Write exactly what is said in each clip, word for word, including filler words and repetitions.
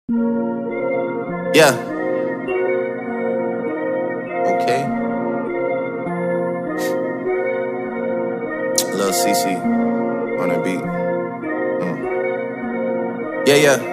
Yeah. Okay. Lil C C on the beat. Mm. Yeah, yeah.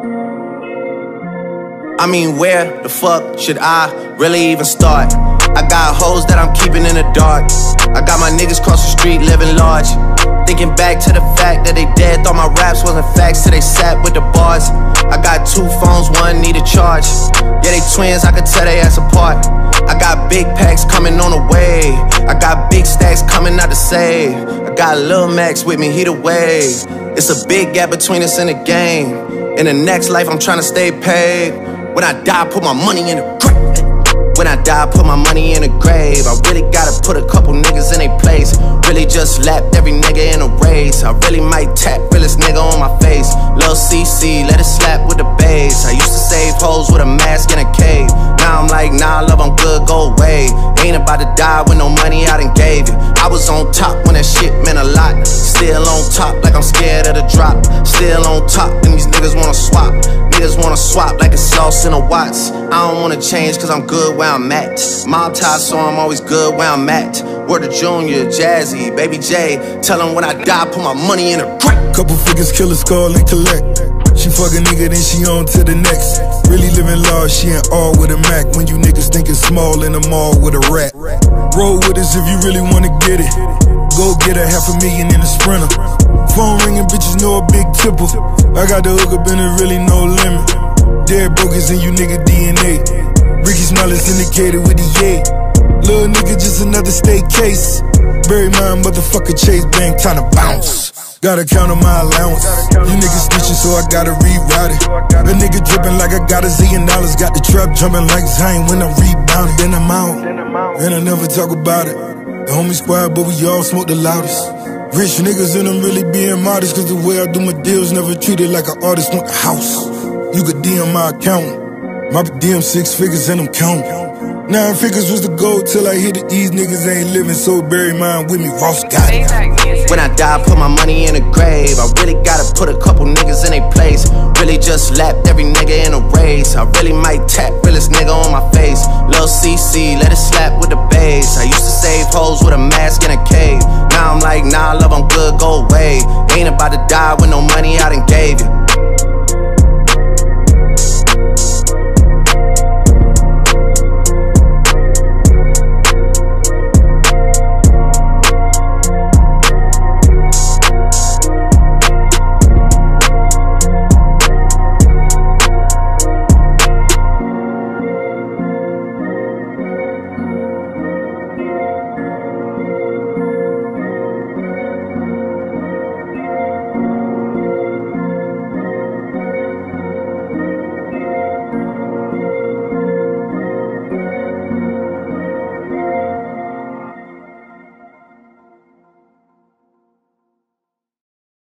I mean, where the fuck should I really even start? I got hoes that I'm keeping in the dark. I got my niggas cross the street living large. Thinking back to the fact that they dead, thought my raps wasn't facts till they sat with the bars. I got two phones, one need a charge. Yeah, they twins, I could tell they ass apart. I got big packs coming on the way. I got big stacks coming out to save. I got Lil Max with me, he the wave. It's a big gap between us in the game. In the next life, I'm trying to stay paid. When I die, put my money in the grave. When I die, put my money in the grave. I really gotta put a couple niggas in their place. Really just lapped every nigga in a race. I really might tap realest nigga on my face. Lil C C, let it slap with the bass. I used to save hoes with a mask in a cave. Now I'm like, nah, love, I'm good, go away. Ain't about to die with no money I done gave you. I was on top when that shit meant a lot. Still on top like I'm scared of the drop. Still on top and these niggas wanna swap. Niggas wanna swap like it's sauce in a Watts. I don't wanna change cause I'm good where I'm at. Mob tie, so I'm always good where I'm at. Word to Junior, Jazzy, Baby J. Tell them when I die, put my money in a crack. Couple figures, kill a skull and collect. She fuck a nigga, then she on to the next. Really living large, she ain't all with a Mac. When you niggas thinking small in the mall with a rat. Roll with us if you really wanna get it. Go get a half a million in a Sprinter. Phone ringing, bitches know a big tipple. I got the hook up and it really no limit. Dead brokers in you nigga D N A. Ricky Smile is indicated with the yay. Little nigga just another state case. Bury my motherfucker Chase Bank, time to bounce. Gotta count on my allowance. You niggas snitching, so I gotta reroute it. A nigga dripping like I got a zillion dollars. Got the trap jumping like Zayn when I'm rebounding. Then I'm out, and I never talk about it. The homie squad, but we all smoke the loudest. Rich niggas and I'm really being modest. Cause the way I do my deals, never treated like an artist. Want the house, you could D M my account. My D M six figures and I'm counting. Nine figures was the goal till I hit it. These niggas ain't living, so bury mine with me. Ross got it. When I die, put my money in the grave. I really gotta put a couple niggas in their place. Really just lapped every nigga in a race. I really might tap realest nigga on my face. Lil C C, let it slap with the bass. I used to save hoes with a mask in a cave. Now I'm like, nah, love, I'm good, go away. Ain't about to die with no money I done gave you.